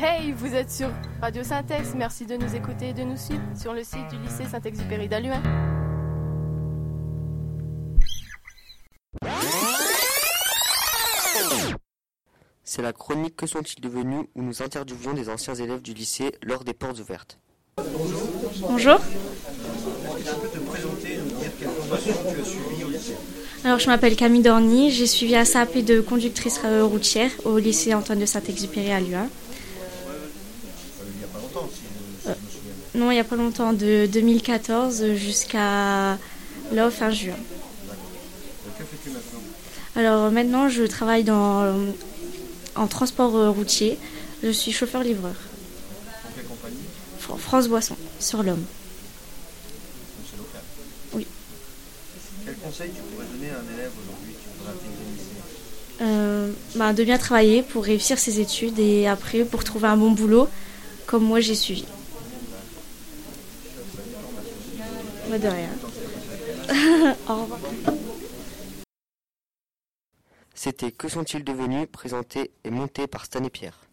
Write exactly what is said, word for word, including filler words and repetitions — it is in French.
Hey, vous êtes sur Radio Syntex, merci de nous écouter et de nous suivre sur le site du lycée Saint-Exupéry d'Halluin. C'est la chronique Que sont-ils devenus où nous interviewons des anciens élèves du lycée lors des portes ouvertes. Bonjour. Bonjour. Est-ce que tu peux te présenter et nous dire quelle formation tu as suivie au lycée? Alors je m'appelle Camille Dorny, j'ai suivi un C A P de conductrice routière au lycée Antoine de Saint-Exupéry à Halluin. Il n'y a pas longtemps, si je, si je me souviens bien. Non, il n'y a pas longtemps, de deux mille quatorze jusqu'à là, fin juin. Que fais-tu maintenant? Alors maintenant je travaille dans, en transport routier, je suis chauffeur-livreur. Dans quelle compagnie? Fr- France Boisson, sur l'Homme. Donc c'est local. Oui. Quel conseil tu pourrais donner à un élève aujourd'hui qui voudrait intégrer le lycée? Euh, bah, de bien travailler pour réussir ses études et après pour trouver un bon boulot, comme moi j'ai suivi. Bah, de rien. Au revoir. C'était Que sont-ils devenus, présenté et monté par Stan et Pierre.